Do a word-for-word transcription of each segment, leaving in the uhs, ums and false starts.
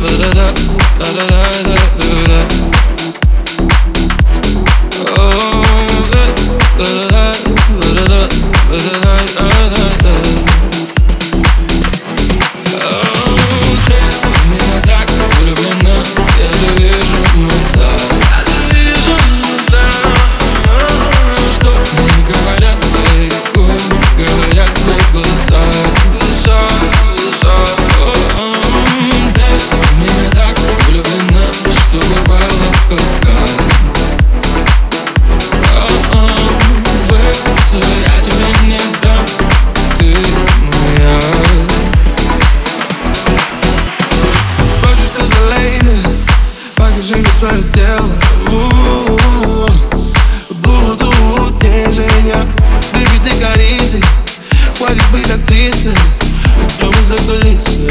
Свое тело, у-у-у-у. Буду утешения. Baby, ты горите, хватит быть актрисой, идем за кулисы.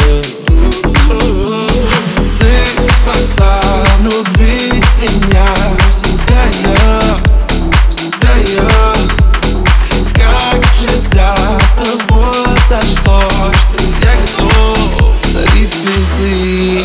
Ты спала внутри меня, в себя я, в себя я. Как же для того-то, что, что я готов дарить цветы.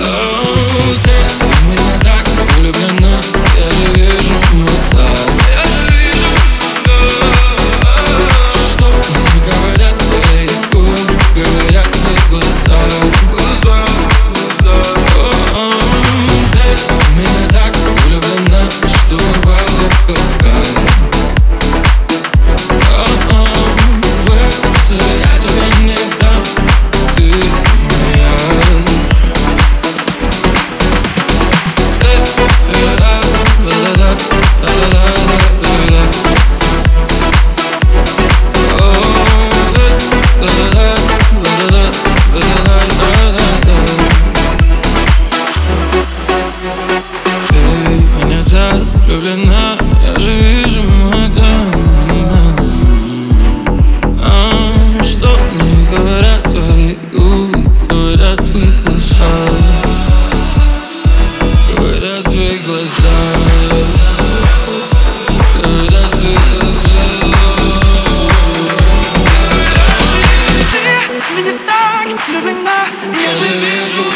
Влюблена, я же вижу это. А что мне говорят твои губы, говорят твои глаза, говорят твои глаза, говорят твои глаза. Ты меня так влюблена, я же вижу.